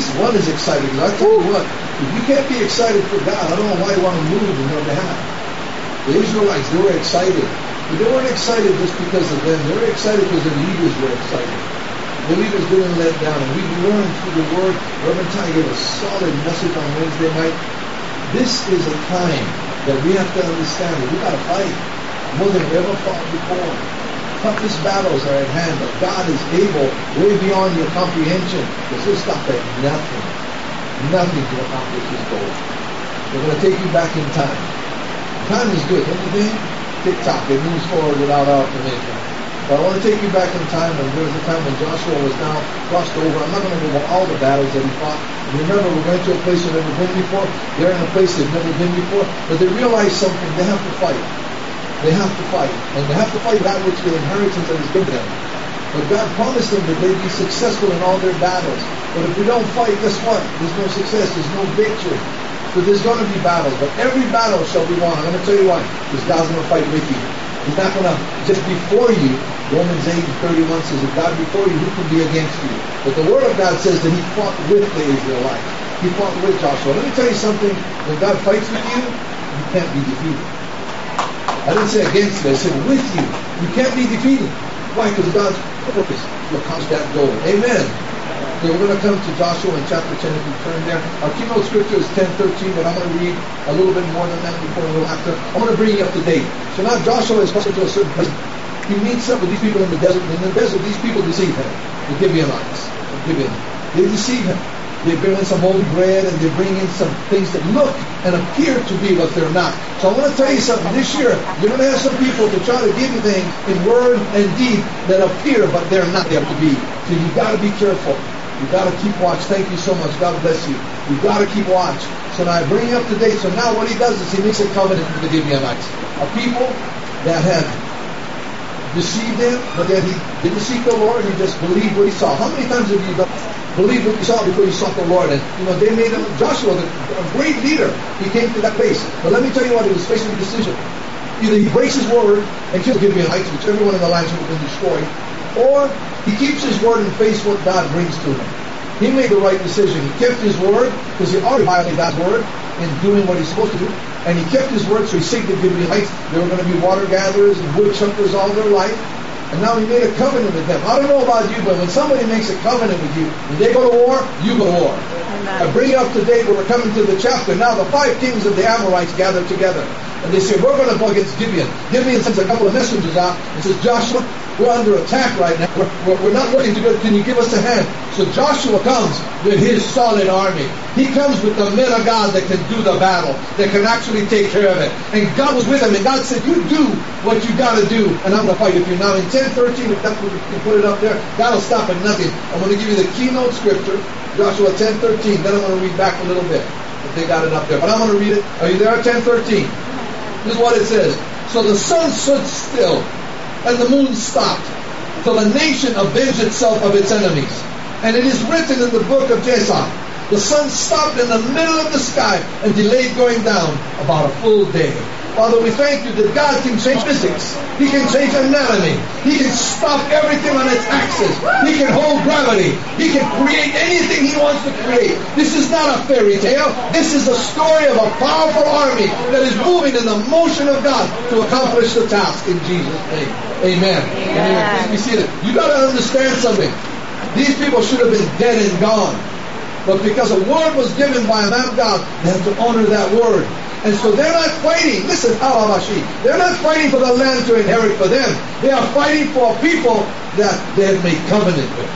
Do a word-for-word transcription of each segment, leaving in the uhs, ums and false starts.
least one is excited. Because I tell you what, if you can't be excited for God, I don't know why you want to move in your behalf. The Israelites, they were excited. But they weren't excited just because of them. They were excited because their leaders were excited. The leaders didn't let down. And we've learned through the Word. Reverend Ty gave a solid message on Wednesday night. This is a time that we have to understand that we got to fight more than we ever fought before. Toughest battles are at hand, but God is able, way beyond your comprehension, to still stop at nothing. Nothing to accomplish His goal. We're going to take you back in time. Time is good, don't you think? Tick-tock, it moves forward without our permission. But I want to take you back in time, and there was a time when Joshua was now crossed over. I'm not going to go over all the battles that he fought. And remember, we're going to a place they've never been before. They're in a place they've never been before. But they realize something. They have to fight. They have to fight. And they have to fight that which the inheritance that is given them. But God promised them that they'd be successful in all their battles. But if we don't fight, guess what? There's no success. There's no victory. So there's going to be battles. But every battle shall be won. I'm going to tell you why. Because God's going to fight with you. He's not going to just before you. Romans eight and thirty-one says, if God before you, who can be against you? But the Word of God says that He fought with the Israelites. He fought with Joshua. Let me tell you something. When God fights with you, you can't be defeated. I didn't say against you. I said with you. You can't be defeated. Why? Because God's purpose to accomplish that goal. Amen. Okay, we're going to come to Joshua in chapter ten if you turn there. Our keynote scripture is ten thirteen, but I'm going to read a little bit more than that before we go after. I'm going to bring you up to date. So now Joshua is coming to a certain place. He meets up with these people in the desert. In the desert, these people deceive him. The Gibeonites. The Gibeonites. They deceive him. They bring in some holy bread and they bring in some things that look and appear to be what they're not. So I want to tell you something. This year, you're going to have some people to try to give you things in word and deed that appear, but they're not there to be. So you've got to be careful. You've got to keep watch. Thank you so much. God bless you. You've got to keep watch. So now I bring you up to date. So now what he does is he makes a covenant with the Gibeonites. A people that had deceived him, but then he didn't seek the Lord. He just believed what he saw. How many times have you done, believed what you saw before you sought the Lord? And you know they made him, Joshua, a great leader. He came to that place. But let me tell you what, he was facing a decision. Either he breaks his word and kills Gibeonites, which everyone in the land should have been destroyed, or he keeps his word and faces what God brings to him. He made the right decision. He kept his word because he already violated God's word in doing what he's supposed to do. And he kept his word, so he saved the Gibeonites. They were going to be water gatherers and wood chuckers all their life. And now he made a covenant with them. I don't know about you, but when somebody makes a covenant with you, when they go to war, you go to war. Amen. I bring you up to date where we're coming to the chapter. Now the five kings of the Amorites gathered together. And they say, we're going to go against Gibeon. Gibeon sends a couple of messengers out and says, Joshua, we're under attack right now. We're, we're, we're not looking too good. Can you give us a hand? So Joshua comes with his solid army. He comes with the men of God that can do the battle, that can actually take care of it. And God was with him. And God said, you do what you got to do, and I'm going to fight with you. Now in ten thirteen, if that's what you can put it up there, God will stop at nothing. I'm going to give you the keynote scripture, Joshua ten thirteen. Then I'm going to read back a little bit, if they got it up there. But I'm going to read it. Are you there? ten thirteen. This is what it says. So the sun stood still, and the moon stopped, till the nation avenged itself of its enemies. And it is written in the book of Jasher, the sun stopped in the middle of the sky and delayed going down about a full day. Father, we thank you that God can change physics. He can change anatomy. He can stop everything on its axis. He can hold gravity. He can create anything He wants to create. This is not a fairy tale. This is a story of a powerful army that is moving in the motion of God to accomplish the task in Jesus' name. Amen. Amen. Anyway, please be seated. You got to understand something. These people should have been dead and gone. But because a word was given by a man of God, they have to honor that word. And so they're not fighting. Listen, Alabashi. They're not fighting for the land to inherit for them. They are fighting for people that they have made covenant with.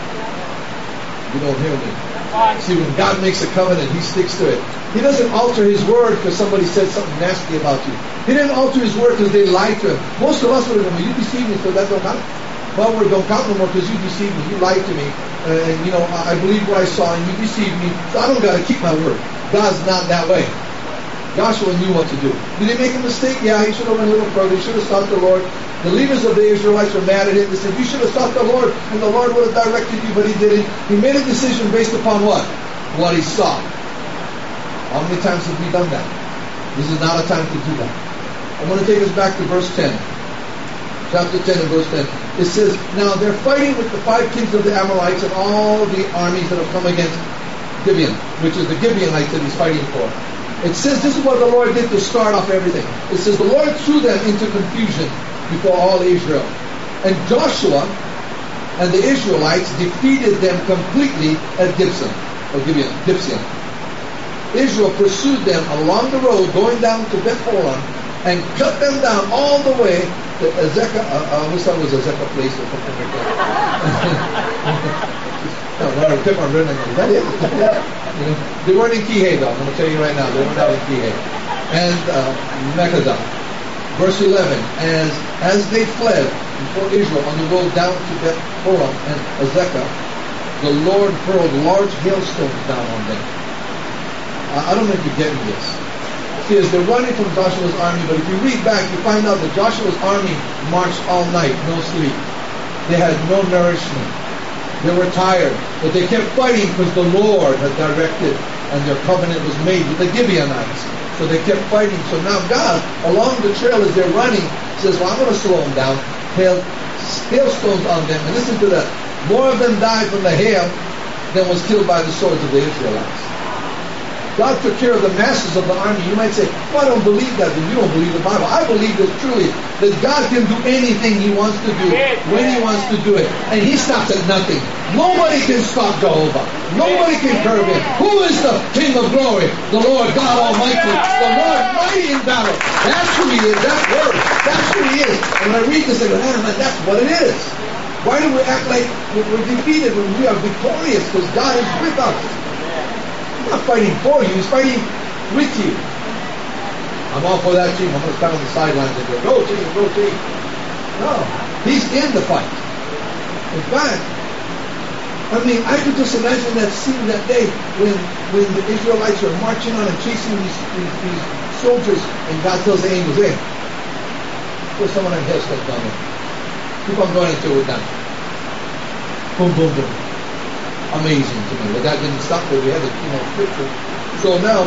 You don't hear me. See, when God makes a covenant, He sticks to it. He doesn't alter His word because somebody said something nasty about you. He didn't alter His word because they lied to Him. Most of us would have been, you deceived me, so that don't count. My word don't count no more because you deceived me. You lied to me. And, you know, I believe what I saw and you deceived me. So I don't got to keep my word. God's not that way. Joshua knew what to do. Did he make a mistake? Yeah, he should have went a little further. He should have sought the Lord. The leaders of the Israelites were mad at him. They said, you should have sought the Lord, and the Lord would have directed you, but he didn't. He made a decision based upon what? What he saw. How many times have we done that? This is not a time to do that. I want to take us back to verse ten. Chapter ten and verse ten. It says, now they're fighting with the five kings of the Amorites and all the armies that have come against them. Gibeon, which is the Gibeonites that he's fighting for. It says this is what the Lord did to start off everything. It says the Lord threw them into confusion before all Israel. And Joshua and the Israelites defeated them completely at Gibson, or Gibeon, Gibson. Israel pursued them along the road going down to Beth Horon and cut them down all the way to Azekah. Uh, I wish that was Azekah place or something like that. No, no, I kept on running. Is that it? You know, they weren't in Kihei though. I'm going to tell you right now, they were not in Kihei. And uh, Mekhadah. Verse eleven. As as they fled before Israel on the road down to Beth Horon and Azekah, the Lord hurled large hailstones down on them. Uh, I don't know if you're getting this. See, as they're running from Joshua's army, but if you read back, you find out that Joshua's army marched all night, no sleep. They had no nourishment. They were tired, but they kept fighting because the Lord had directed and their covenant was made with the Gibeonites. So they kept fighting. So now God, along the trail as they're running, says, well, I'm going to slow them down. Hail, hailstones on them. And listen to that. More of them died from the hail than was killed by the swords of the Israelites. God took care of the masses of the army. You might say, well, I don't believe that, then you don't believe the Bible. I believe this truly, that God can do anything He wants to do, when He wants to do it. And He stops at nothing. Nobody can stop Jehovah. Nobody can curb Him. Who is the King of glory? The Lord God Almighty. The Lord mighty in battle. That's who He is. That word. That's who He is. And when I read this, I go, man, that's what it is. Why do we act like we're defeated when we are victorious? Because God is with us. He's not fighting for you, He's fighting with you. I'm all for that team. I'm going to stand on the sidelines and go, go team, go team. No, He's in the fight. In fact, I mean, I could just imagine that scene that day when when the Israelites are marching on and chasing these, these, these soldiers, and God tells the angels, hey, put someone on hail stuff down there. Keep on going until we're done. Boom, boom, boom. Amazing to me. But that didn't stop there. We had a you know scripture. So now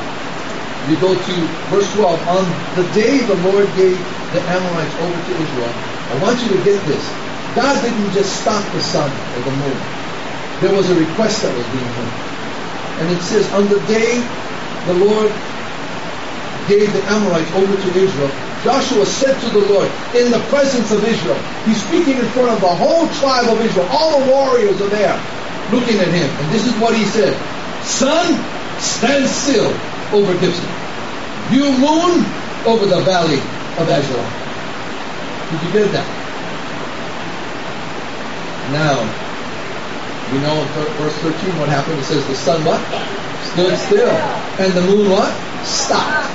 we go to verse twelve. On the day the Lord gave the Amorites over to Israel, I want you to get this. God didn't just stop the sun or the moon. There was a request that was being made. And it says, on the day the Lord gave the Amorites over to Israel, Joshua said to the Lord, in the presence of Israel, he's speaking in front of the whole tribe of Israel, all the warriors are there, looking at him. And this is what he said, sun, stand still over Gibson. You moon, over the valley of Ajalon. Did you get that? Now, we know in verse thirteen what happened. It says the sun what? Stood still. And the moon what? Stopped.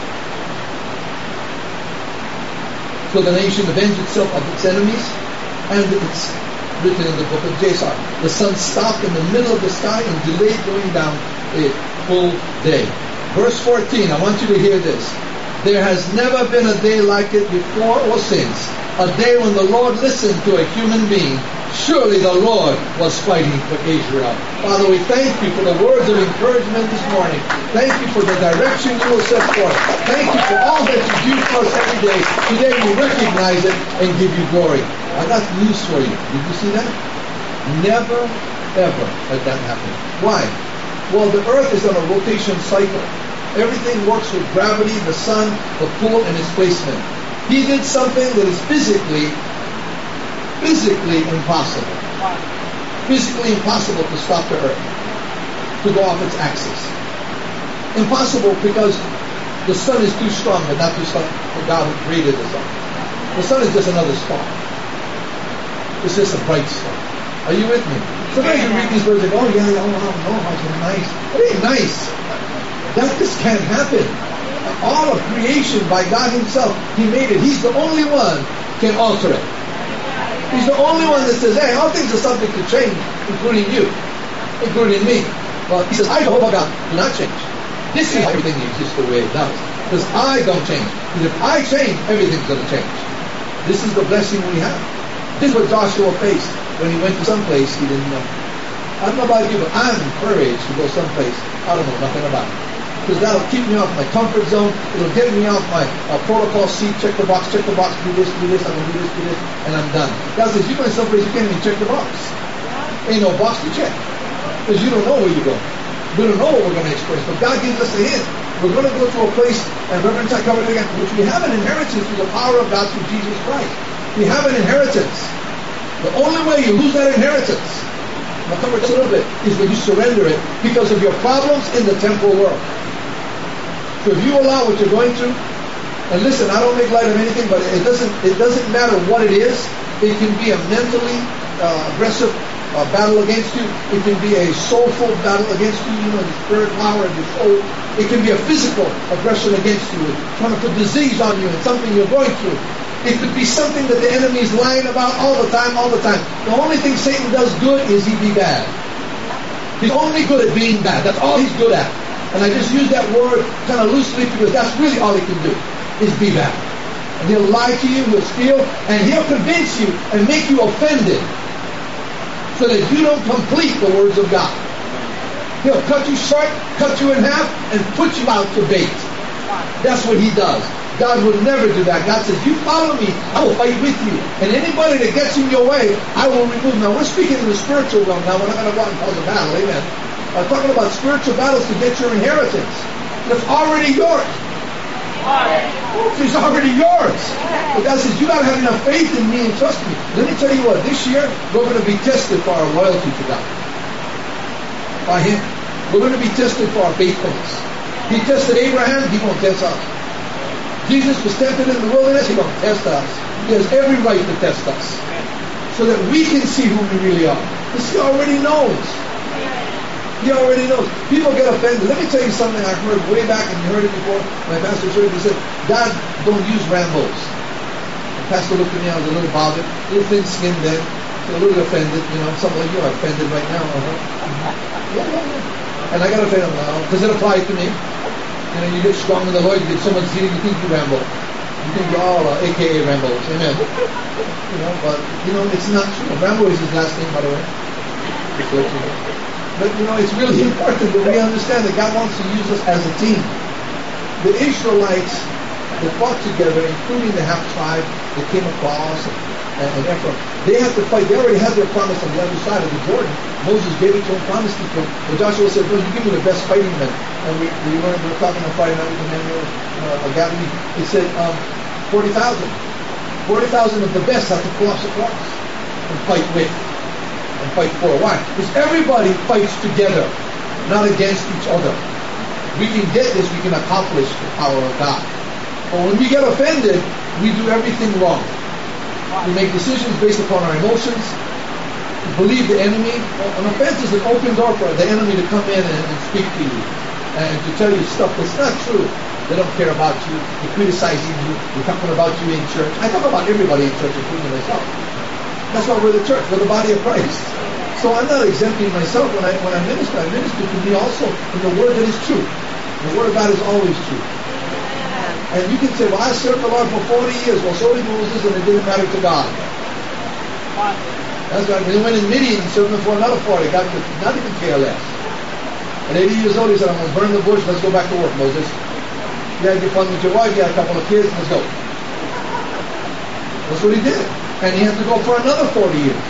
So the nation avenged itself of its enemies, and it's written in the book of Jasar. The sun stopped in the middle of the sky and delayed going down a full day. Verse fourteen, I want you to hear this. There has never been a day like it before or since. A day when the Lord listened to a human being. Surely the Lord was fighting for Israel. Father, we thank you for the words of encouragement this morning. Thank you for the direction you will set forth. Thank you for all that you do for us every day. Today we recognize it and give you glory. I got news for you. Did you see that? Never, ever had that happened. Why? Well, the earth is on a rotation cycle. Everything works with gravity, the sun, the pull, and its placement. He did something that is physically physically impossible. Physically impossible to stop the earth, to go off its axis. Impossible because the sun is too strong, but not too strong for God who created the sun. The sun is just another star. It's just a bright star. Are you with me? Sometimes you read these words and go, oh yeah, oh wow, no, it's nice. It ain't nice. That just can't happen. All of creation by God Himself, He made it. He's the only one can alter it. He's the only one that says, hey, all things are subject to change, including you, including me. Well, He says, I, Jehovah God, do not change. This is how everything exists the way it does. Because I don't change. Because if I change, everything's going to change. This is the blessing we have. This is what Joshua faced when he went to some place he didn't know. I don't know about you, but I'm encouraged to go someplace I don't know nothing about. Because that'll keep me off my comfort zone. It'll get me off my uh, protocol seat, check the box, check the box, do this, do this, I'm going to do this, do this, and I'm done. God says, you're going someplace you can't even check the box. Ain't no box to check. Because you don't know where you're going. We don't know what we're going to experience, but God gives us a hint. We're going to go to a place, and Reverend Ty covered it again, which we have an inheritance through the power of God through Jesus Christ. We have an inheritance. The only way you lose that inheritance, I'll cover it a little bit, is when you surrender it because of your problems in the temporal world. So if you allow what you're going through, and listen, I don't make light of anything, but it doesn't it doesn't matter what it is. It can be a mentally uh, aggressive uh, battle against you. It can be a soulful battle against you, you know, the spirit power and your soul. It can be a physical aggression against you, trying to put disease on you and something you're going through. It could be something that the enemy is lying about all the time, all the time. The only thing Satan does good is he be bad. He's only good at being bad. That's all he's good at. And I just use that word kind of loosely because that's really all he can do, is be bad. And he'll lie to you, he'll steal, and he'll convince you and make you offended so that you don't complete the words of God. He'll cut you short, cut you in half, and put you out to bait. That's what he does. God would never do that. God says, you follow me, I will fight with you. And anybody that gets in your way, I will remove. Now, we're speaking in the spiritual realm now. We're not going to go out and cause a battle. Amen. I'm talking about spiritual battles to get your inheritance. That's already yours. It's already yours. But God says, you got to have enough faith in me and trust me. Let me tell you what, this year, we're going to be tested for our loyalty to God. By Him. We're going to be tested for our faithfulness. He tested Abraham, He won't test us. Jesus was tempted in the wilderness, He won't test us. He has every right to test us. So that we can see who we really are. Because He already knows. He already knows. People get offended. Let me tell you something I heard way back, and you heard it before. My pastor heard it. He said, God don't use Rambos. The pastor looked at me, I was a little bothered, a little thin-skinned then, a little offended. You know, some of you are offended right now. Uh-huh. Yeah, yeah, yeah. And I got offended now. Does it apply to me? You know, you get strong in the Lord, you get so much zeal, you think you Rambo. You think you're all uh, A K A Rambos. Amen. You know, but, you know, it's not true. Rambo is his last name, by the way. Just let you know. But, you know, it's really important that we understand that God wants to use us as a team. The Israelites that fought together, including the half-tribe that came across, and, and Ephraim, they had to fight. They already had their promise on the other side of the Jordan. Moses gave it to them, promised it to them. But Joshua said, no, you give me the best fighting men. And we, we learned, we were talking on Friday night with Emmanuel uh, Gabby. He said, um, forty thousand. forty thousand of the best have to cross across and fight with. And fight for. Why? Because everybody fights together, not against each other. We can get this, we can accomplish the power of God. But when we get offended, we do everything wrong. We make decisions based upon our emotions. We believe the enemy. An offense is an open door for the enemy to come in and, and speak to you and to tell you stuff that's not true. They don't care about you. They're criticizing you. They're talking about you in church. I talk about everybody in church, including myself. That's why we're the church. We're the body of Christ. So I'm not exempting myself when I when I minister. I minister to me also in the word that is true. The word of God is always true. And you can say, well, I served the Lord for forty years. Well, so did Moses, and it didn't matter to God. That's right. When he went in Midian and served him for another forty, God could not even care less. At eighty years old, he said, I'm going to burn the bush. Let's go back to work, Moses. You had your fun with your wife. You had a couple of kids. Let's go. That's what he did. And he had to go for another forty years.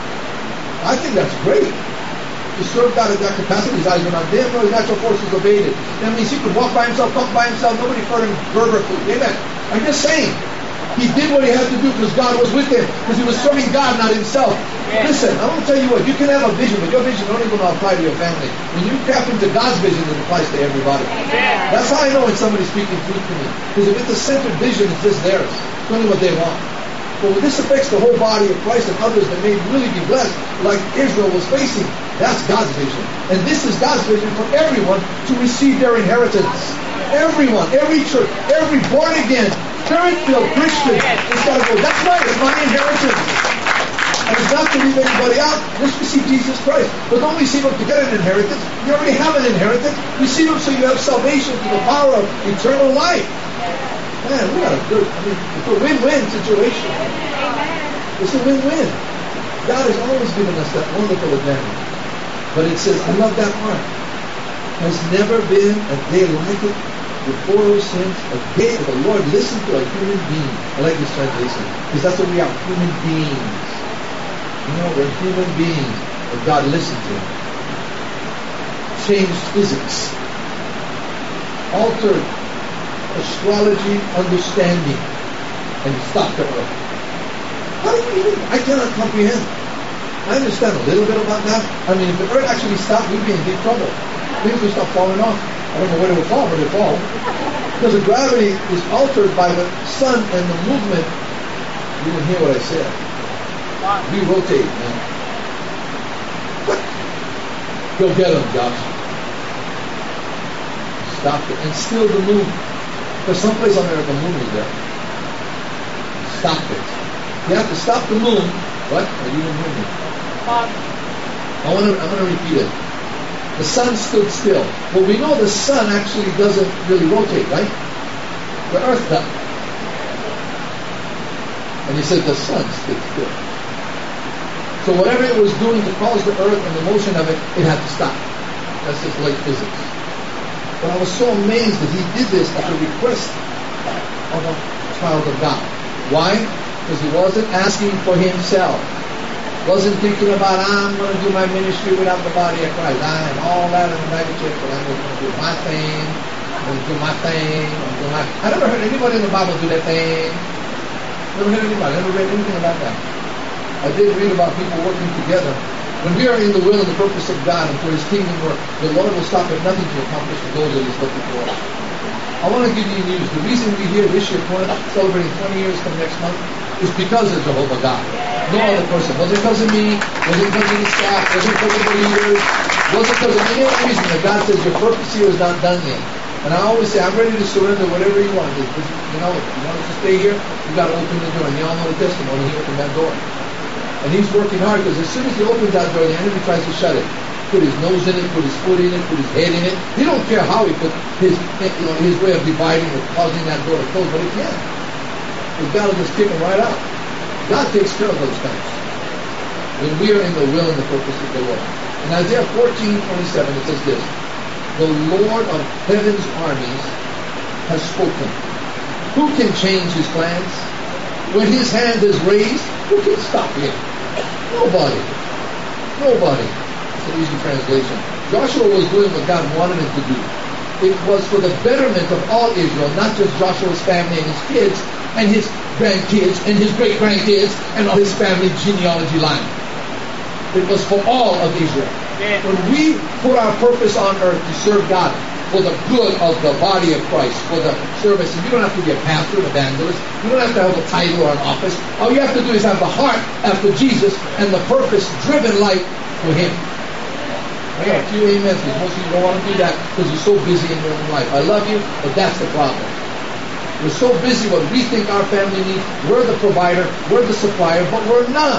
I think that's great. To serve God at that capacity, his eyes were not dim, nor his natural forces abated. That means he could walk by himself, talk by himself, nobody fed him burger food. Amen. I'm just saying. He did what he had to do because God was with him. Because he was serving God, not himself. Yeah. Listen, I want to tell you what, you can have a vision, but your vision don't even apply to your family. When you tap into God's vision, it applies to everybody. Yeah. That's how I know when somebody's speaking truth to me. Because if it's a centered vision, it's just theirs. It's only what they want. But when this affects the whole body of Christ and others that may really be blessed, like Israel was facing, that's God's vision. And this is God's vision for everyone to receive their inheritance. Everyone, every church, every born-again, Spirit-filled Christian has got to go, that's right, it's my inheritance. And it's not to leave anybody out. Just receive Jesus Christ. But don't receive Him to get an inheritance. You already have an inheritance. Receive Him so you have salvation through the power of eternal life. Man, we got a good, I mean, it's a win-win situation. It's a win-win. God has always given us that wonderful advantage. But it says, I love that part. Has never been a day like it before or since, a day that the Lord listened to a human being. I like this translation, because that's what we are, human beings. You know, we're human beings, but God listened to them. changed physics, altered astrology understanding, and stopped the earth. How do you even, I cannot comprehend. I understand a little bit about that. I mean, if the earth actually stopped, we'd be in deep trouble. Things would stop falling off. I don't know where it would fall, but it would fall. Because the gravity is altered by the sun and the movement. You didn't hear what I said. We rotate, man. What? Go get them, Josh. Stop it. And still the moon. There's someplace on there the moon is there. Stop it. You have to stop the moon. What? I didn't hear me. I want to. I'm going to repeat it. The sun stood still. Well, we know the sun actually doesn't really rotate, right? The earth does. And he said the sun stood still. So whatever it was doing to cause the earth and the motion of it, it had to stop. That's just like physics. But I was so amazed that he did this at the request of a child of God. Why? Because he wasn't asking for himself. Wasn't thinking about, I'm going to do my ministry without the body of Christ. I am all that in the mega church, but I'm going to do my thing. I'm going to do my thing. I'm going to do my... I never heard anybody in the Bible do that thing. Never heard anybody. Never read anything about that. I did read about people working together. When we are in the will and the purpose of God and for His kingdom work, the Lord will stop at nothing to accomplish the goals that He's looking for. I want to give you news. The reason we here this year, celebrating twenty years from next month, is because of Jehovah God. No other person. Wasn't because of me. Wasn't because of the staff. Wasn't because of the leaders. Wasn't because of any other reason that God says your purpose here is not done yet. And I always say, I'm ready to surrender whatever you want. You know, if you want us to stay here, you got to open the door. And you all know the testimony. He opened that door. And He's working hard because as soon as He opens that door, the enemy tries to shut it. Put his nose in it, put his foot in it, put his head in it. He don't care how he put his, you know, his way of dividing or causing that door to close, but he can. Because God will just kick him right out. God takes care of those things. When we are in the will and the purpose of the Lord. In Isaiah fourteen twenty-seven, it says this: the Lord of heaven's armies has spoken. Who can change His plans? When His hand is raised, who can stop Him? Nobody. Nobody. It's an easy translation. Joshua was doing what God wanted him to do. It was for the betterment of all Israel, not just Joshua's family and his kids, and his grandkids, and his great-grandkids, and all his family genealogy line. It was for all of Israel. Yeah. When we put our purpose on earth to serve God, for the good of the body of Christ, for the service, and you don't have to be a pastor, an evangelist, you don't have to have a title or an office. All you have to do is have the heart after Jesus and the purpose-driven life for Him. I got a few amens because most of you don't want to do that because you're so busy in your own life. I love you, but that's the problem. We're so busy what we think our family needs. We're the provider, we're the supplier, but we're not.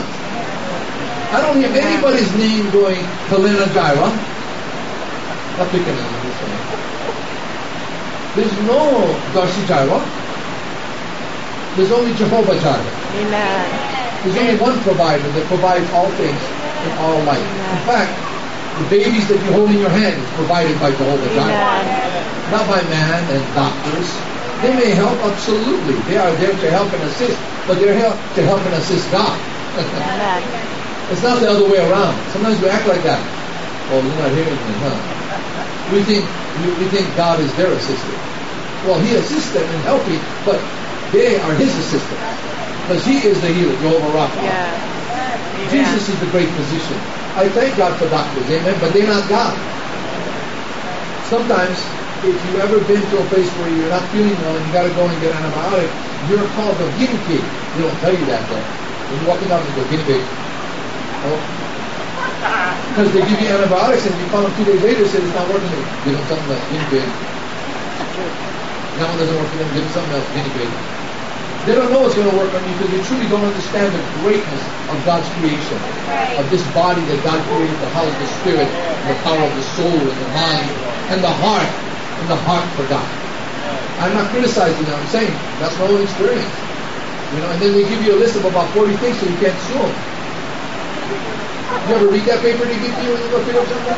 I don't hear anybody's name going Helena Jireh. Not picking on this one. There's no Darcy Jireh. There's only Jehovah Jireh. Amen. There's only one provider that provides all things in all life. In fact, the babies that you hold in your hand is provided by Jehovah Jireh. Not by man and doctors. They may help, absolutely. They are there to help and assist, but they're here to help and assist God. It's not the other way around. Sometimes we act like that. Oh, you're not hearing me, huh? We think we, we think God is their assistant. Well, He assists them in helping, but they are His assistant. Because He is the healer, Jehovah Rapha. Yeah. Jesus is the great physician. I thank God for doctors, amen, but they're not God. Sometimes, if you've ever been to a place where you're not feeling well and you got to go and get an antibiotic, you're called a guinea pig. They don't tell you that, though. When you're walking out, you go, guinea pig. Oh. Because they give you antibiotics and you call them two days later and say it's not working. Give them something else, guinea pig. That one doesn't work for them, give them something else, guinea pig. They don't know what's going to work on you because they truly don't understand the greatness of God's creation, of this body that God created to house the spirit, the power of the soul and the mind, and the heart, and the heart for God. I'm not criticizing them, I'm saying that's my own experience. You know, and then they give you a list of about forty things so you can't sue them. You ever read that paper they give you when you go pick up something?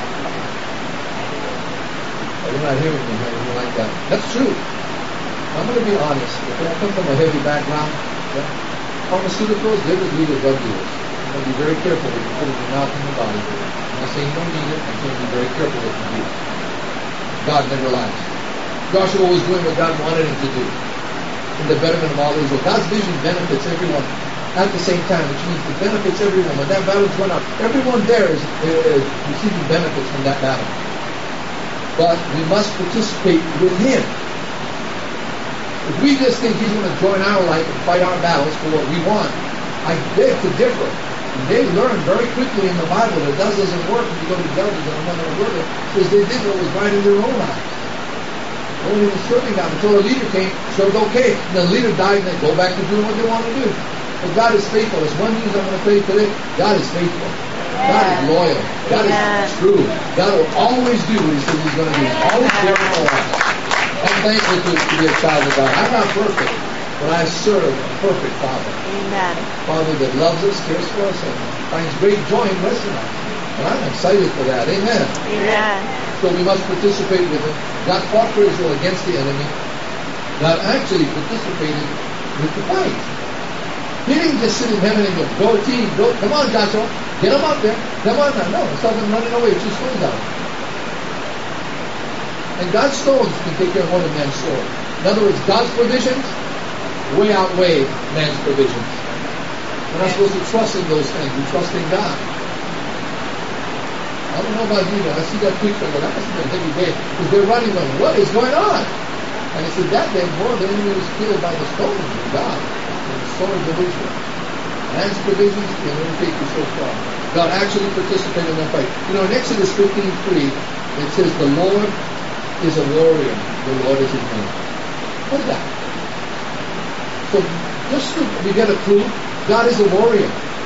Oh, you're not hearing me, anything like that. That's true. I'm going to be honest. If I come from a heavy background, yeah, pharmaceuticals, they're just legal drug dealers. You want to be very careful what you put in your mouth and your body. I'm not saying you don't need it. I'm saying be very careful what you do. God never lies. Joshua was doing what God wanted him to do in the betterment of all Israel. God's vision benefits everyone at the same time, which means it benefits everyone. When that battle's going on, everyone there is, is receiving benefits from that battle. But we must participate with him. If we just think he's going to join our life and fight our battles for what we want, I beg to differ. And they learned very quickly in the Bible that that doesn't work. If you go to Judges, and I'm not going to go there, because they did what was right in their own eyes. No one even serving God until a leader came, served okay. And the leader died, and they go back to doing what they want to do. But God is faithful. That's one news I'm going to tell you today. God is faithful. God is loyal. God Amen. is true. God will always do what he says he's going to do. He's always there in our life. I'm thankful to, to be a child of God. I'm not perfect, but I serve a perfect Father. Amen. Father that loves us, cares for us, and finds great joy in blessing us. And I'm excited for that. Amen. Amen. So we must participate with him. God fought for Israel against the enemy. God actually participated with the fight. He didn't just sit in heaven and go, go team, go, come on Joshua, get them up there. Come on now. No, it's not them running away, it's just stones out. And God's stones can take care of one of man's sword. In other words, God's provisions way outweigh man's provisions. We're not supposed to trust in those things. We trust in God. I don't know about you, but I see that picture, but that must have been a heavy day. Because they're running going, what is going on? And it said that day more than enemy was killed by the stones of God. And the swords of Israel. Man's provisions can only take you so far. God actually participated in that fight. You know, in Exodus fifteen three, it says, the Lord is a warrior. The Lord is his name. What's that? So, just so we get a clue, God is a warrior.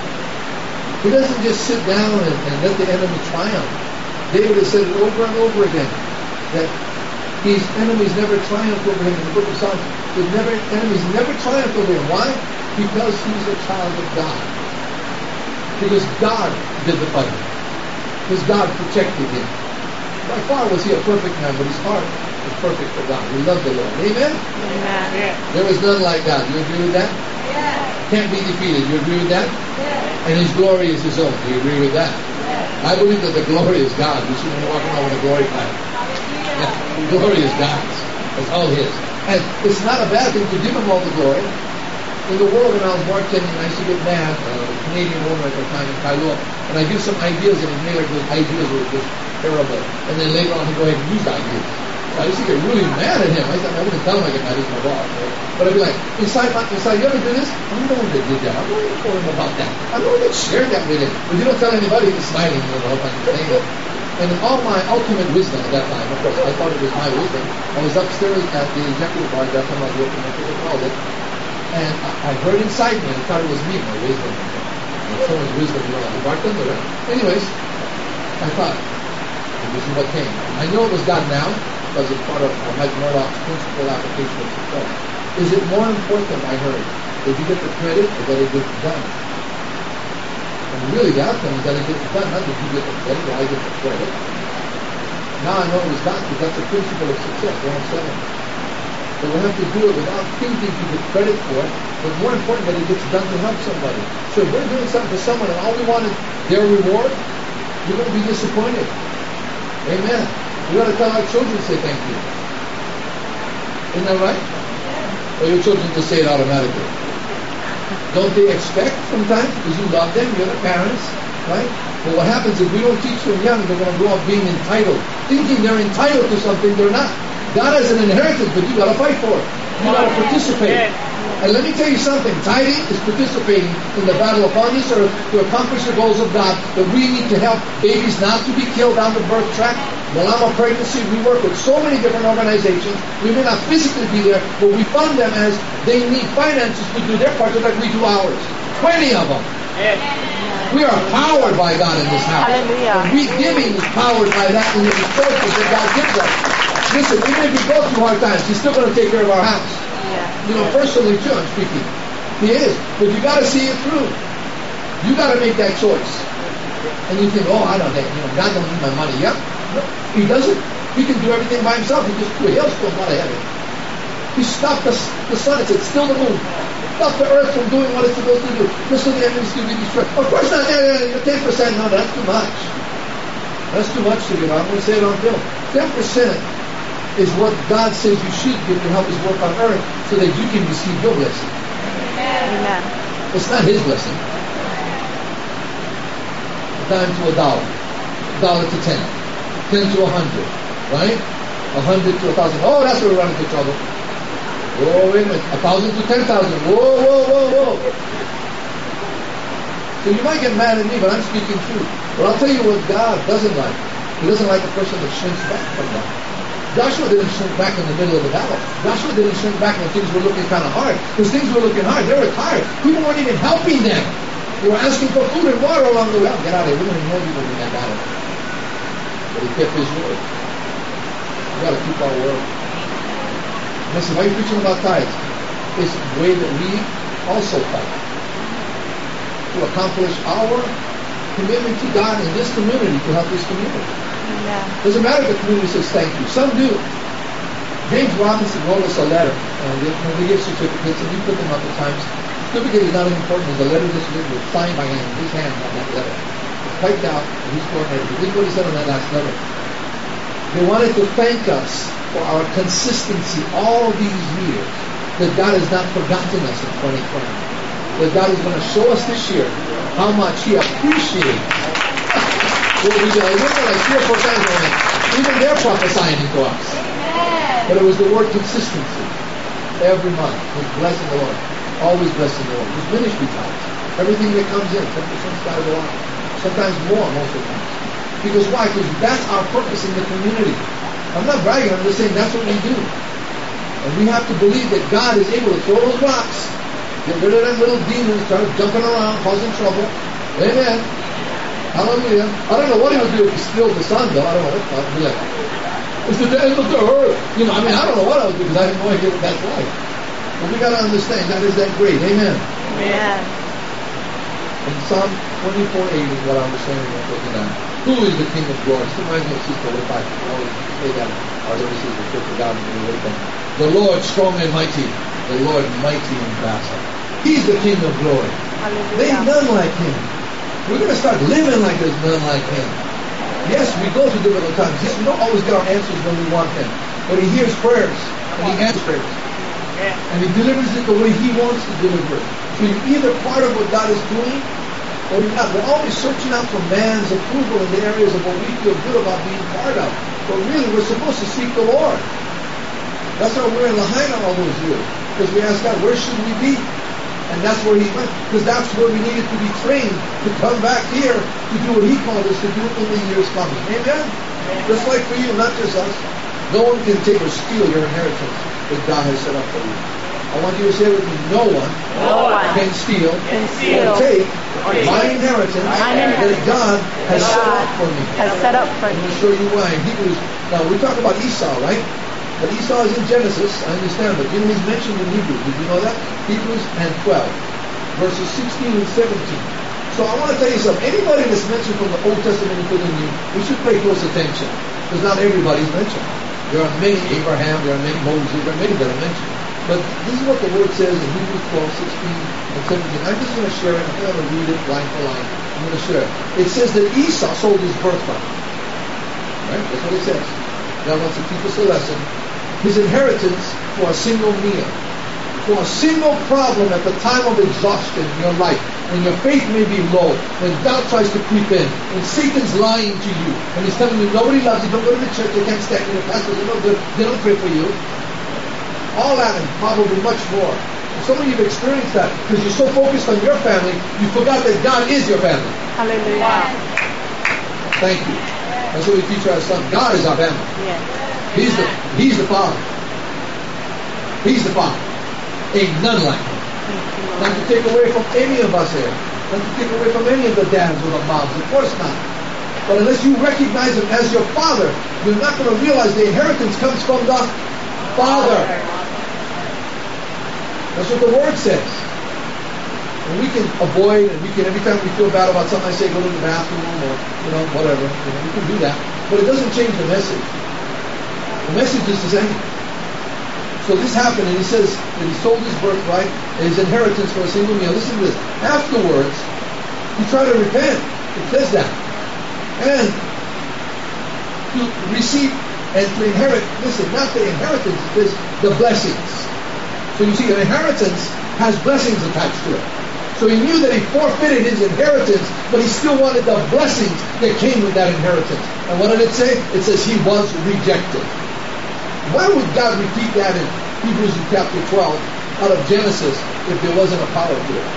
He doesn't just sit down and, and let the enemy triumph. David has said it over and over again, that his enemies never triumphed over him in the book of Psalms. His never, enemies never triumphed over him. Why? Because he's a child of God. Because God did the fighting. Because God protected him. By far was he a perfect man, but his heart was perfect for God. We love the Lord. Amen? Amen. There was none like God. You agree with that? Yeah. Can't be defeated. You agree with that? Yeah. And his glory is his own. Do you agree with that? Yeah. I believe that the glory is God. You see him walking around with a glory cloud. Yeah. The glory is God's. It's all his. And it's not a bad thing to give him all the glory. In the world, when I was bartending, I used to get mad, uh, a Canadian owner at the time in Kailua, and I give some ideas, and he made like those ideas were just terrible. And then later on, he'd go ahead and use the ideas. So I used to get really mad at him. I said, I wouldn't tell him I get mad, he's my boss. Right? But I'd be like, inside, my, inside, you ever do this? I'm the one that did that. I'm the one that told him about that. I'm the one that shared that with him. But you don't tell anybody, he's smiling you know, the whole time you're saying it. And in all my ultimate wisdom at that time, of course, I thought it was my wisdom. I was upstairs at the executive bar, that time I was working at the called it. And I, I heard inside me, and I thought it was me, my wisdom. And someone's wisdom, you know, the bartender. Right? Anyways, I thought, and this is what came. I know it was God now, because it's part of Mike Murdoch's principal application of success. Is it more important, I heard, that you get the credit or that it gets done? And really the outcome is that it gets done, not that you get the credit or I get the credit. Now I know it was God, because that's the principle of success, what I'm saying. But we have to do it without thinking to get credit for it, but more important that it gets done to help somebody. So if we're doing something for someone and all we want is their reward, you're going to be disappointed. Amen. We got to tell our children to say thank you. Isn't that right? Or your children just say it automatically? Don't they expect sometimes because you love them, you're the parents, right? But what happens if we don't teach them young, they're going to grow up being entitled, thinking they're entitled to something they're not. God has an inheritance, but you got to fight for it. You got to participate. And let me tell you something, tithing is participating in the battle upon this earth to accomplish the goals of God, that we need to help babies not to be killed on the birth track. While I'm a pregnancy, we work with so many different organizations. We may not physically be there, but we fund them as they need finances to do their part, just like we do ours. Twenty of them. We are powered by God in this house. Hallelujah. And we giving is powered by that in the resources that God gives us. Listen, even if we go through hard times, He's still going to take care of our house. Yeah. You know, personally too, I'm speaking. He is. But you got to see it through. You got to make that choice. And you think, oh, I don't think, you know, God don't need my money. Yep. No, He doesn't. He can do everything by Himself. He just threw a hailstorm out of heaven. He stopped the, the sun and said, still the moon. stop the earth from doing what it's supposed to do, just so the enemies can be destroyed. Of course not. Yeah, yeah, ten percent. No, that's too much. That's too much to give. I'm going to say it on film. ten percent is what God says you should give to help His work on earth, so that you can receive your blessing. Amen. It's not His blessing. A dime to a dollar, a dollar to ten, ten to a hundred, right? A hundred to a thousand. Oh, that's where we run into trouble. Whoa, wait a minute. A thousand to ten thousand. Whoa, whoa, whoa, whoa. So you might get mad at me, but I'm speaking truth. But I'll tell you what God doesn't like. He doesn't like a person that shrinks back from that. Joshua didn't shrink back in the middle of the battle. Joshua didn't shrink back when things were looking kind of hard. Because things were looking hard. They were tired. People weren't even helping them. They were asking for food and water along the way. Oh, get out of here. We don't even know you in that battle. But he kept his word. We got to keep our word. And I said, why are you preaching about tithes? It's the way that we also tithe. To accomplish our commitment to God in this community, to help this community. Amen. Doesn't matter if the community says thank you. Some do. James Robinson wrote us a letter. Uh, they, when we give certificates, and we put them up at times. Certificate is not as important as the letter that's written with signed by him, his hand on that letter. It's typed out, and he's coordinated. This is what he said on that last letter. They wanted to thank us for our consistency all these years, that God has not forgotten us in twenty twenty. That God is going to show us this year how much He appreciates what we do. I remember like three or four times when even they're prophesying to us. But it was the word consistency. Every month, was blessing the Lord. Always blessing the Lord. It was ministry times. Everything that comes in, ten percent's got to go out. Sometimes more, most of the time. Because why? Because that's our purpose in the community. I'm not bragging, I'm just saying that's what we do. And we have to believe that God is able to throw those rocks, get rid of them little demons, start jumping around, causing trouble. Amen. Hallelujah. I don't know what He would do if He spilled the sun, though. I don't know what I'd be like. It's the end of the earth. You know, I mean, I don't know what I would do because I have no idea what that's like. But we got to understand God is that great. Amen. Amen. In Psalm twenty-four eight is what I was saying when I was looking at. Who is the King of glory? It reminds me of Sister Levi. I always say that our services are Church of God and we them. The Lord strong and mighty. The Lord mighty in battle. He's the King of glory. Hallelujah. There's none like Him. We're going to start living like there's none like Him. Yes, we go through difficult times. Yes, we don't always get our answers when we want them. But He hears prayers. And He answers prayers. And He delivers it the way He wants to deliver it. So you're either part of what God is doing, or you're not. We're always searching out for man's approval in the areas of what we feel good about being part of. But really, we're supposed to seek the Lord. That's why we're in Lahaina all those years. Because we asked God, where should we be? And that's where He went. Because that's where we needed to be trained to come back here to do what He called us to do in the years coming. Amen? Just like for you, not just us. No one can take or steal your inheritance that God has set up for you. I want you to say with me, no one, no one can steal, can steal or take or take my inheritance my that inheritance God has that set God up for me. has set up for I'm me. going to show you why. In Hebrews, now we talk about Esau, right? But Esau is in Genesis, I understand, but you know he's mentioned in Hebrews. Did you know that? Hebrews and twelve, verses sixteen and seventeen. So I want to tell you something. Anybody that's mentioned from the Old Testament including you, we should pay close attention. Because not everybody's mentioned. There are many Abraham, there are many Moses, there are many that are mentioned. But this is what the Word says in Hebrews twelve, sixteen, and seventeen. I'm just going to share it. I'm going to read it line for line. I'm going to share it. It says that Esau sold his birthright. Right? That's what it says. God wants to teach us a lesson. His inheritance for a single meal. For a single problem at the time of exhaustion in your life. When your faith may be low. When doubt tries to creep in. When Satan's lying to you. And he's telling you nobody loves you. Don't go to the church. They can't stand you. The pastors are no good. They don't pray for you. All that and probably much more. Some of you have experienced that because you're so focused on your family, you forgot that God is your family. Hallelujah. Thank you. That's what we teach our son. God is our family. Yes. He's the He's the Father. He's the Father. Ain't none like Him. Not to take away from any of us here. Not to take away from any of the dads or the moms. Of course not. But unless you recognize Him as your Father, you're not going to realize the inheritance comes from the Father. That's what the Word says. And we can avoid, and we can, every time we feel bad about something, I say, go to the bathroom or, you know, whatever. You know, we can do that. But it doesn't change the message. The message is the same. So this happened, and he says that he sold his birthright and his inheritance for a single meal. Listen to this. Afterwards, he tried to repent. It says that. And to receive and to inherit, listen, not the inheritance, it is the blessings. So you see, an inheritance has blessings attached to it. So he knew that he forfeited his inheritance, but he still wanted the blessings that came with that inheritance. And what did it say? It says he was rejected. Why would God repeat that in Hebrews chapter twelve out of Genesis if there wasn't a power to it?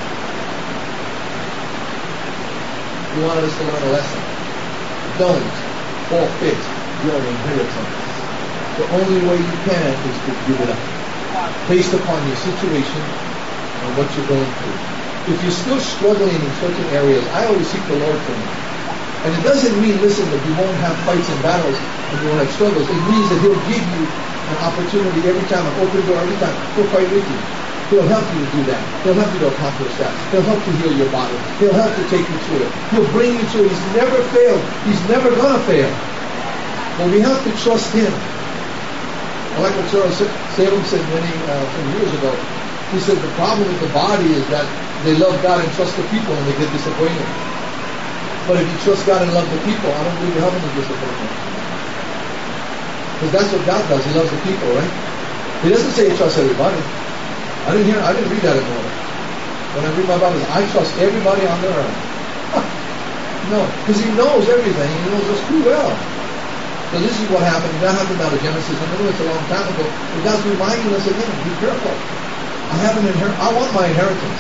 He wanted us to learn a lesson. Don't forfeit your inheritance. The only way you can is to give it up, based upon your situation and what you're going through. If you're still struggling in certain areas, I always seek the Lord for me. And it doesn't mean, listen, that you won't have fights and battles and you won't have struggles. It means that He'll give you an opportunity every time, an open door every time. He'll fight with you. He'll help you to do that. He'll help you to accomplish that. He'll help to heal your body. He'll help to take you through it. He'll bring you through it. He's never failed. He's never going to fail. But we have to trust Him. I like what Charles Salem said many uh, some years ago. He said the problem with the body is that they love God and trust the people and they get disappointed. But if you trust God and love the people, I don't believe you'll have any disappointment. Because that's what God does. He loves the people, right? He doesn't say He trusts everybody. I didn't hear. I didn't read that in order. When I read my Bible, I trust everybody on the earth. No, because He knows everything. He knows us too well. So this is what happened. That happened out of Genesis. I know it's a long time ago. But God's reminding us again, be careful. I have an inher- I want my inheritance.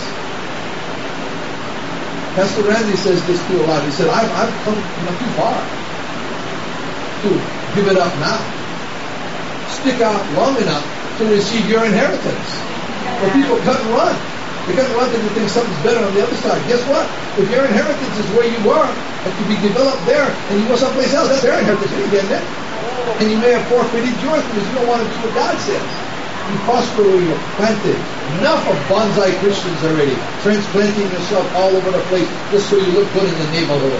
Pastor Randy says this to a lot. He said, I've, I've come you know, too far to give it up now. Stick out long enough to receive your inheritance. But people cut and run. They cut and run because they think something's better on the other side. Guess what? If your inheritance is where you were and to be developed there and you go someplace else, that's their inheritance. You ain't getting it. And you may have forfeited yours because you don't want to do what God says. You prosper where you're planted. Enough of bonsai Christians already. Transplanting yourself all over the place just so you look good in the neighborhood.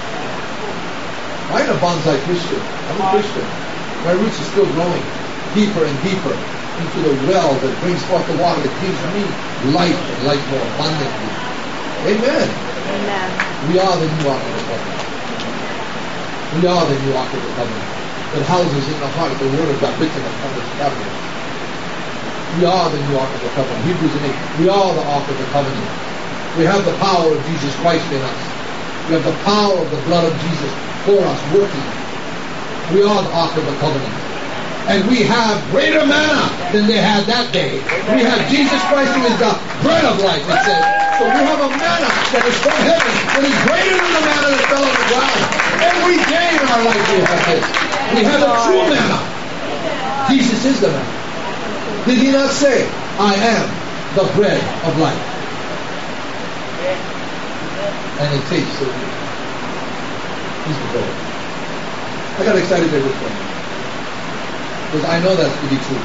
I'm a bonsai Christian. I'm a Christian. My roots are still growing deeper and deeper into the well that brings forth the water that gives me life and life more abundantly. Amen. Amen. We are the new Ark of the Covenant. We are the new Ark of the Covenant that houses in the heart the word of God written upon its tablets. We are the new Ark of the Covenant. Hebrews eight. We are the Ark of the Covenant. We have the power of Jesus Christ in us. We have the power of the blood of Jesus for us working. We are the Ark of the Covenant. And we have greater manna than they had that day. We have Jesus Christ who is the bread of life, it says. So we have a manna that is from heaven that is greater than the manna that fell on the ground. Every day in our life we have this. We have the true manna. Jesus is the manna. Did He not say, I am the bread of life? And it tastes so good. He's the bread. I got excited there this morning. Because I know that to be true.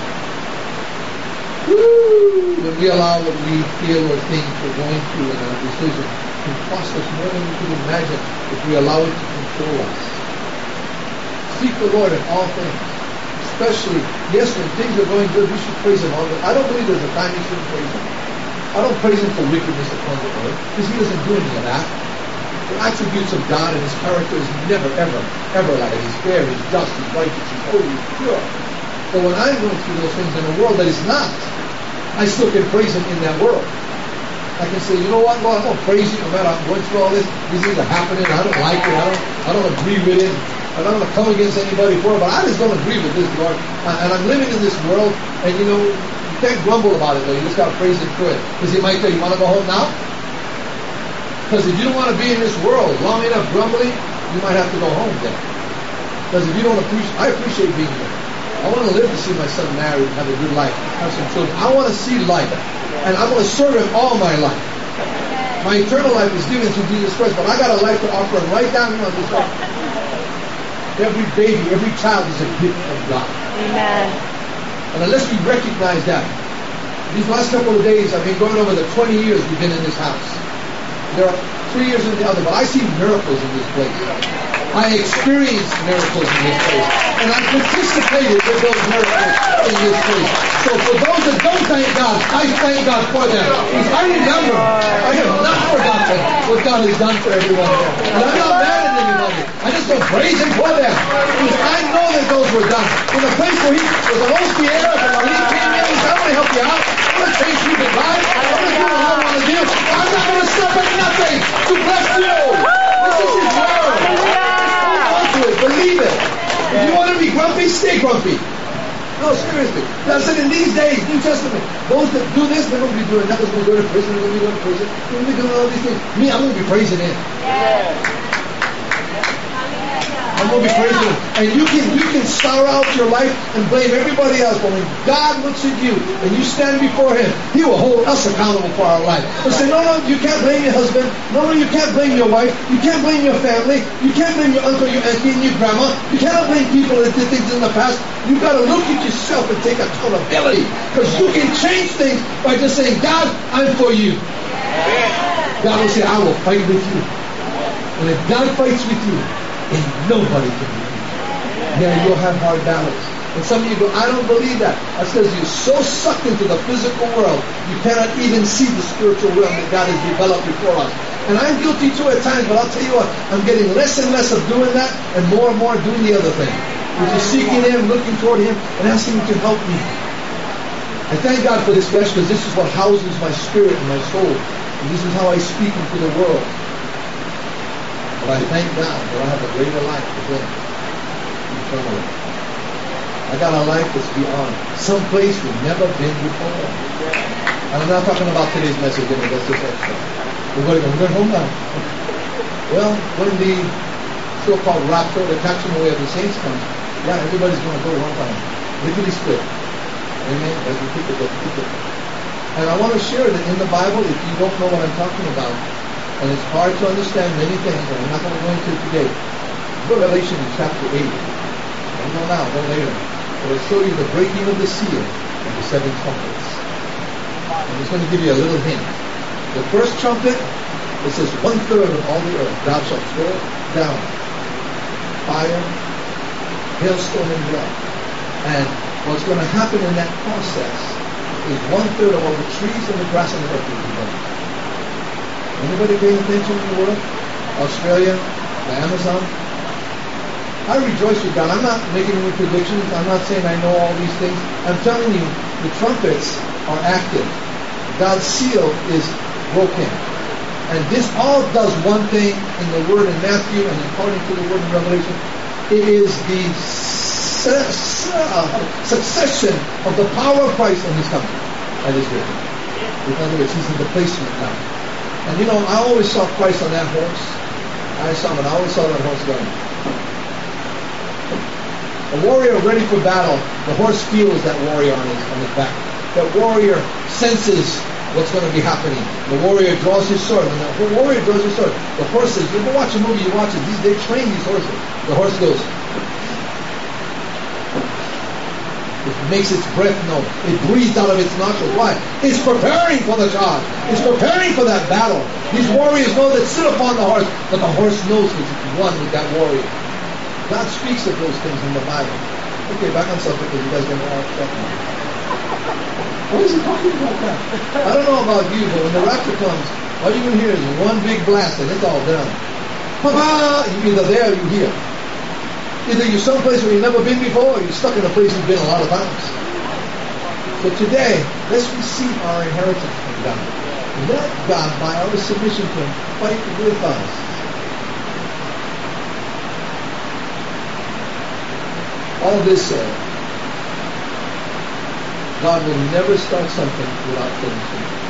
Woo! When we allow what we feel or think we're going through in our decision to cost us more than we could imagine if we allow it to control us. Seek the Lord in all things. Especially, yes, when things are going good, we should praise Him. I don't believe there's a time you shouldn't praise Him. I don't praise Him for wickedness upon the earth, because He doesn't do any of that. The attributes of God and His character is never, ever, ever like it. He's fair, He's just, He's righteous, He's holy, He's pure. But when I'm going through those things in a world that is not, I still can praise Him in that world. I can say, you know what, Lord, I'm going to praise You no matter I'm going through all this. These things are happening. I don't like it. I don't, I don't agree with it. I'm not going to come against anybody for it, but I just don't agree with this, Lord. And I'm living in this world, and you know, you can't grumble about it, though. You just got to praise Him through it. Because He might say, you want to go home now? Because if you don't want to be in this world long enough grumbling, you might have to go home then. Because if you don't appreciate, I appreciate being here. I want to live to see my son married and have a good life, have some children. I want to see life. And I'm going to serve Him all my life. My eternal life is given through Jesus Christ, but I got a life to offer Him right down here on this earth. Every baby, every child is a gift from God. Amen. And unless we recognize that, these last couple of days, I've been going over the twenty years we've been in this house. There are three years in the other, but I see miracles in this place. I experienced miracles in this place. And I participated with those miracles in this place. So for those that don't thank God, I thank God for them. Because I remember, I have not forgotten what God has done for everyone here. And I'm not mad at anybody. I just go praise Him for them. Because I know that those were done. In the place where He was the Holy Spirit, and Marlene came in, He said, I'm going to help you out. I'm going to change people's lives. I'm going to do what I want to do. I'm not going to stop at nothing to bless you. This is His word. Hold on to it. Believe it. If you want to be grumpy, stay grumpy. No, seriously. Now, I said in these days, New Testament, those that do this, they're going to be doing that. They're going to go to prison. They're going to be going to prison. They're going to be doing all these things. Me, I'm going to be praising Him. I'm going to be praising Him. And you can you can star out your life and blame everybody else. But when God looks at you and you stand before Him, He will hold us accountable for our life. And say, no, no, you can't blame your husband. No, no, you can't blame your wife. You can't blame your family. You can't blame your uncle, your auntie, and your grandma. You cannot blame people that did things in the past. You've got to look at yourself and take accountability. Because you can change things by just saying, God, I'm for you. God will say, I will fight with you. And if God fights with you, and nobody can beat you. Yeah, you'll have hard battles. And some of you go, I don't believe that. That's because you're so sucked into the physical world, you cannot even see the spiritual realm that God has developed before us. And I'm guilty too at times, but I'll tell you what, I'm getting less and less of doing that, and more and more doing the other thing. Which is seeking Him, looking toward Him, and asking Him to help me. I thank God for this message, because this is what houses my spirit and my soul. And this is how I speak into the world. But I thank God that I have a greater life with Him eternally. I got a life that's beyond, someplace we've never been before. And I'm not talking about today's message, and that's just extra. We're going, we're going home now. Well, when the so-called rapture, the catching away of the saints comes, yeah, everybody's going to go one time. Lickety split. Amen. As we keep it, let's keep it. And I want to share that in the Bible, if you don't know what I'm talking about, and it's hard to understand many things, and I'm not going to go into it today. Go to Revelation in chapter eight. Don't know now, go later. But I'll show you the breaking of the seal and the seven trumpets. I'm just going to give you a little hint. The first trumpet, it says one third of all the earth thou shalt throw down fire, hailstone, and blood. And what's going to happen in that process is one third of all the trees and the grass on the earth will be burned. Anybody paying attention in the world? Australia, the Amazon. I rejoice with God. I'm not making any predictions. I'm not saying I know all these things. I'm telling you, the trumpets are active. God's seal is broken. And this all does one thing in the word in Matthew and according to the word in Revelation. It is the succession of the power of Christ in His coming. That is written. In other words, He's in the placement now. And you know, I always saw Christ on that horse. I saw him, and I always saw that horse going. A warrior ready for battle, the horse feels that warrior on his, on his back. That warrior senses what's going to be happening. The warrior draws his sword. When the warrior draws his sword, the horse says, you ever watch a movie, you watch it, these, they train these horses. The horse goes. It makes its breath known. It breathes out of its nostrils. Why? It's preparing for the charge. It's preparing for that battle. These warriors know that sit upon the horse, but the horse knows it's one with that warrior. God speaks of those things in the Bible. Okay, back on subject because you guys don't know what I'm talking about. What is he talking about that? I don't know about you, but when the rapture comes, all you can hear is one big blast and it's all done. Pa-pa! You're either there or you're here. Either you're someplace where you've never been before, or you're stuck in a place you've been a lot of times. So today, let's receive our inheritance from God. Let God, by our submission to Him, fight with us. All this said, God will never start something without finishing it.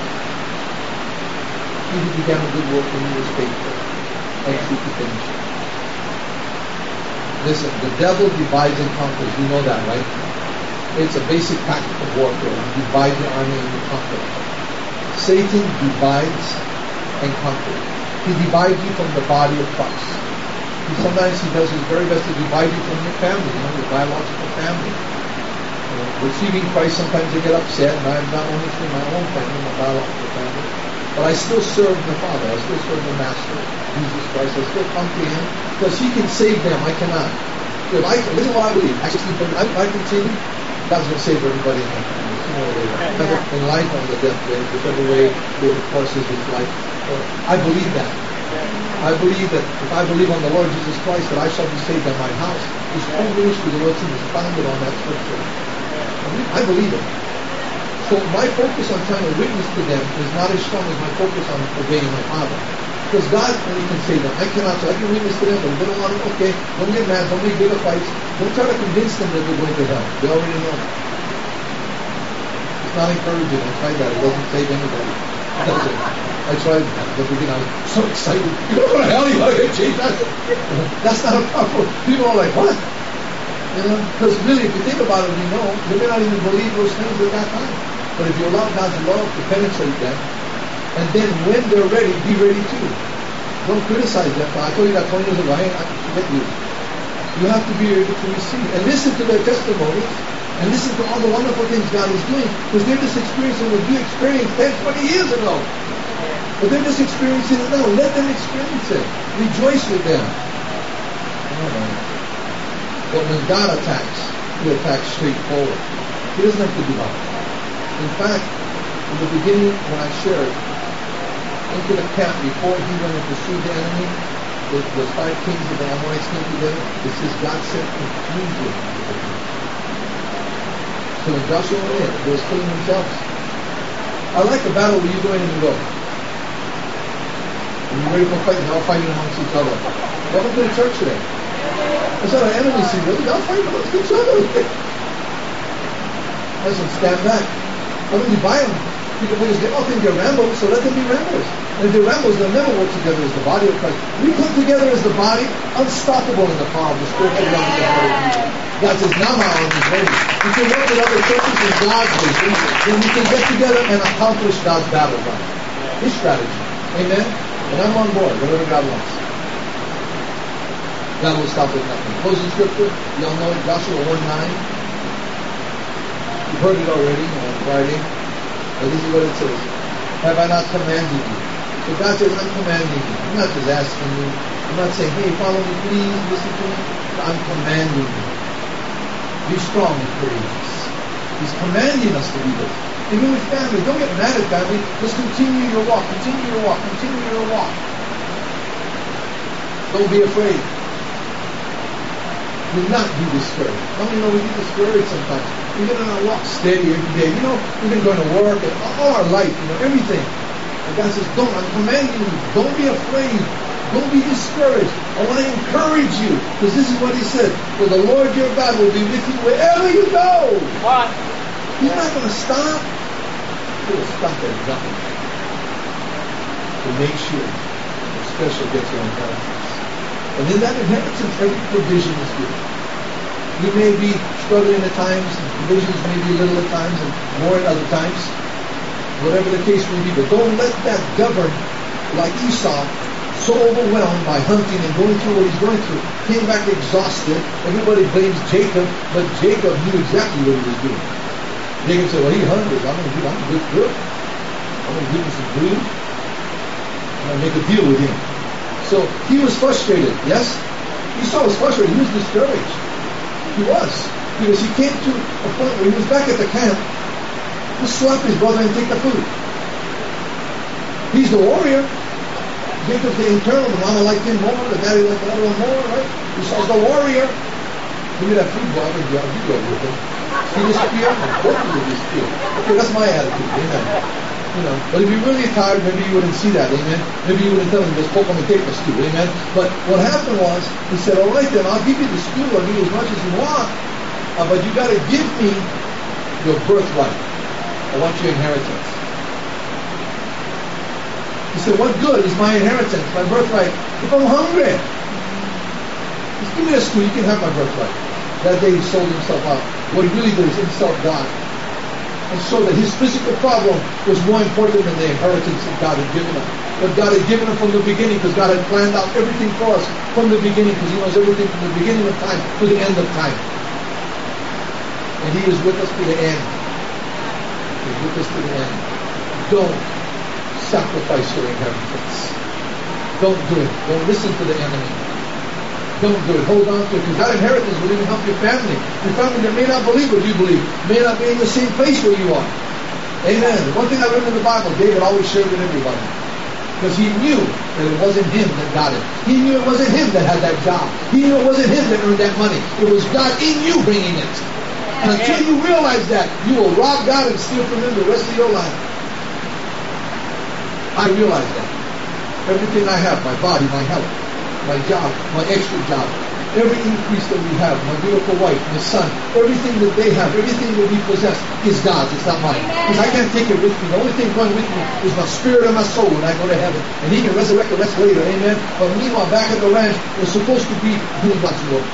He who began a good work in you is faithful, execute to finish it. Listen, the devil divides and conquers. You know that, right? It's a basic tactic of warfare. You divide the army and you conquer. Satan divides and conquers. He divides you from the body of Christ. He, sometimes he does his very best to divide you from your family, you know, your biological family. You know, receiving Christ, sometimes they get upset, and I'm not only from my own family, my biological family. But I still serve the Father. I still serve the Master, Jesus Christ. I still come to Him because He can save them. I cannot. If I, this is what I believe. Actually, I, I continue, God's going to save everybody in heaven. Sooner or later. Whether in life or on the deathbed, whichever way it crosses His life. I believe that. I believe that if I believe on the Lord Jesus Christ, that I shall be saved in my house. His whole ministry, the Lord is founded on that scripture. I believe, I believe it. So my focus on trying to witness to them is not as strong as my focus on obeying my Father. Because God only can save them. I cannot, so I can witness to them, but if they don't want to, okay, don't get mad, don't make bigger fights. Don't try to convince them that they're going to hell. They already know. It's not encouraging. I tried that. It doesn't save anybody. It doesn't. I tried that. At the beginning, I was so excited. You're going to hell, you want to get chased. That's not a problem. People are like, what? You know, because really, if you think about it, you know, they may not even believe those things at that time. But if you allow God's love to penetrate them, and then when they're ready, be ready too. Don't criticize them. I told you that twenty years ago, I I forget you. You have to be able to receive. And listen to their testimonies, and listen to all the wonderful things God is doing, because they're just experiencing what you experienced ten, twenty years ago. But they're just experiencing it now. Let them experience it. Rejoice with them. But when God attacks, He attacks straightforward. He doesn't have to do that. In fact, in the beginning, when I shared into the camp before he went to pursue the enemy, the, the five kings of the Amorites came together. It says God sent confusion. So when Joshua went in, they was killing themselves. I like a battle where you go in and you go. And you're ready for fighting, they're all fighting amongst each other. Welcome to the church today. That's what our enemies see. Really, they're all fighting amongst each other. Listen, stand back. How do you buy them? Because they all think they're Rambos, so let them be Rambos. And if they're Rambos, they'll never work together as the body of Christ. We come together as the body, unstoppable in the power of the Spirit of God. God says, now my arm is ready. We can work with other churches in God's vision, then we can get together and accomplish God's battle plan. His strategy. Amen? And I'm on board, whatever God wants. God will stop with nothing. Closing scripture, y'all know it, Joshua one nine. You've heard it already on Friday, but this is what it says. Have I not commanded you? So God says, I'm commanding you. I'm not just asking you. I'm not saying, hey, follow me, please, listen to me. I'm commanding you. Be strong and courageous. He's commanding us to do this. Even with family, don't get mad at family. Just continue your walk, continue your walk, continue your walk. Don't be afraid. Do not be discouraged. How many know we get discouraged sometimes? We get on our walk steady every day. You know, we've been going to work and all our life, you know, everything. And God says, don't, I'm commanding you. Don't be afraid. Don't be discouraged. I want to encourage you. Because this is what He said. For the Lord your God will be with you wherever you go. What? He's not going to stop. He will stop at nothing. To make sure the special gets your inheritance. And in that inheritance, every provision is good. You may be struggling at times, provisions may be little at times, and more at other times. Whatever the case may be, but don't let that govern like Esau, so overwhelmed by hunting and going through what he's going through. Came back exhausted. Everybody blames Jacob, but Jacob knew exactly what he was doing. Jacob said, well, he's hungry. I'm going to do I'm going to do good. I'm going to give him some food. I'm going to make a deal with him. So he was frustrated, yes? Esau was frustrated. He was discouraged. He was. Because he came to a point where he was back at the camp to slap his brother and take the food. He's the warrior. Jacob's the internal. The mama liked him more. The daddy liked the other one more, right? Esau's the warrior. Give me that food, boy. I'm going to do it with him. See this spear? Both of you this spear. Okay, that's my attitude. Amen. You know, but if you're really tired, maybe you wouldn't see that, amen. Maybe you wouldn't tell him, just poke on the tape or stew, amen. But what happened was, he said, all right then, I'll give you the stew, I'll give you as much as you want, uh, but you got to give me your birthright. I want your inheritance. He said, what good is my inheritance, my birthright, if I'm hungry? Just give me the stew, you can have my birthright. That day he sold himself out. What he really did is insult God. And so that his physical problem was more important than the inheritance that God had given him. But God had given him from the beginning, because God had planned out everything for us from the beginning, because He knows everything from the beginning of time to the end of time. And He is with us to the end. He's with us to the end. Don't sacrifice your inheritance. Don't do it. Don't listen to the enemy. Don't do it. Hold on to it, because that inheritance will even help your family. Your family that may not believe what you believe, may not be in the same place where you are. Amen. One thing I learned in the Bible, David always shared with everybody. Because he knew that it wasn't him that got it. He knew it wasn't him that had that job. He knew it wasn't him that earned that money. It was God in you bringing it. And until you realize that, you will rob God and steal from him the rest of your life. I realize that. Everything I have, my body, my health, my job, my extra job, every increase that we have, my beautiful wife, my son, everything that they have, everything that we possess is God's. It's not mine. Because I can't take it with me. The only thing going with me is my spirit and my soul when I go to heaven. And He can resurrect the rest later. Amen. But meanwhile, back at the ranch, we're supposed to be doing God's work.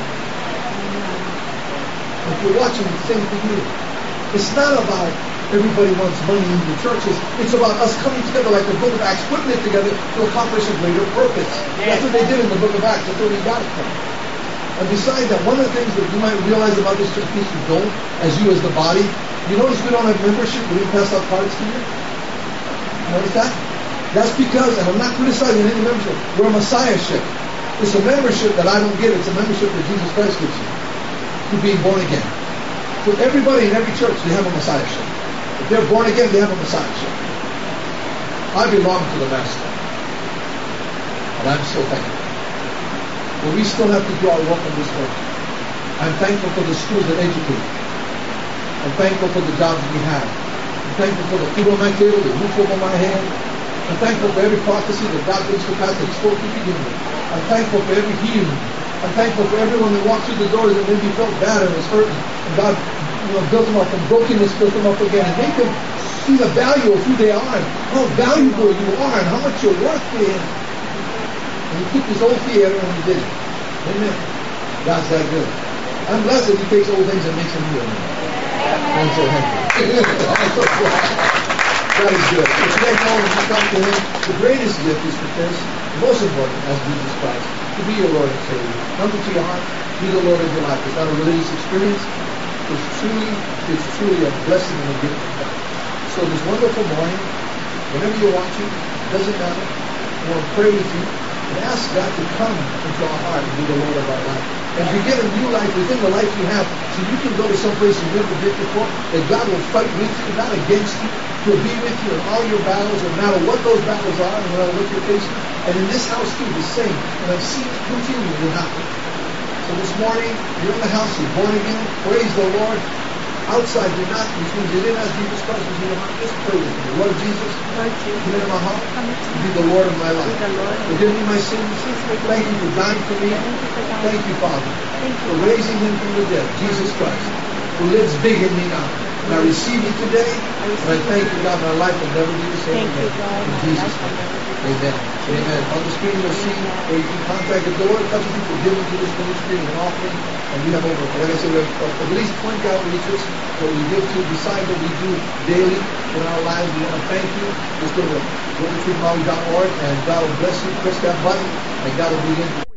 If you're watching, the same thing here. It's not about everybody wants money in the churches. It's about us coming together like the book of Acts, putting it together to accomplish a greater purpose. That's what they did in the book of Acts. That's where we got it from. And besides that, one of the things that you might realize about this church, in case you don't, as you as the body, you notice we don't have membership. We didn't pass out cards to you. Notice that? That's because, and I'm not criticizing any membership, we're a messiahship. It's a membership that I don't get. It's a membership that Jesus Christ gives you. You're being born again. So everybody in every church, they have a messiahship. If they're born again, they have a messiahship. I belong to the Master. And I'm so thankful. But we still have to do our work in this work. I'm thankful for the schools that educate. I'm thankful for the jobs we have. I'm thankful for the food on my table, the roof over my head. I'm thankful for every prophecy that God brings to pass that He spoke to begin with. I'm thankful for every healing. I'm thankful for everyone that walked through the doors and maybe felt bad and was hurting. And God, you know, built them up from brokenness, built them up again, and made them see the value of who they are, and how valuable you are, and how much you're worth to Him. And He took His old theater and He did it. Amen. God's that good. I'm blessed that He takes old things and makes them new. I'm so happy. I'm so glad. God is good. So today, now, when you come to Him, the greatest gift is to first, the most important, as Jesus Christ, to be your Lord and Savior. Come into your heart, be the Lord of your life. It's not a religious experience. It's truly, it's truly a blessing and a gift from God. So this wonderful morning, whenever you're watching, it doesn't matter. I want to pray with you and ask God to come into our heart and be the Lord of our life. And begin a new life within the life you have, so you can go to some place you've never been before, that God will fight with you, not against you. He'll be with you in all your battles, no matter what those battles are, no matter what you're facing. And in this house too, the same. And I've seen it continue to happen. So this morning, you're in the house, you're born again, praise the Lord. Outside, you're not, which means you didn't ask Jesus Christ into your heart. Just pray with me. Lord Jesus, Lord Jesus, come into my heart. come into Be the Lord of my life. Be the Lord. Forgive me my sins. Please forgive Thank me. you for dying for me. Thank you for dying. Thank you, Father, Thank you. for raising Him from the dead, Jesus Christ, who lives big in me now. And I receive you today. And I thank you, God, my life will never be the same Thank you, again. God. In My Jesus' life will name. never be the same. Amen. Amen. On the screen you'll see where you can contact the door, touch people giving to this ministry and an offering. And we have over, like I said, we have uh, at least twenty outreaches that we give to besides what we do daily in our lives. We want to thank you. Just go to go to tree maui dot org and God will bless you. Press that button and God will begin to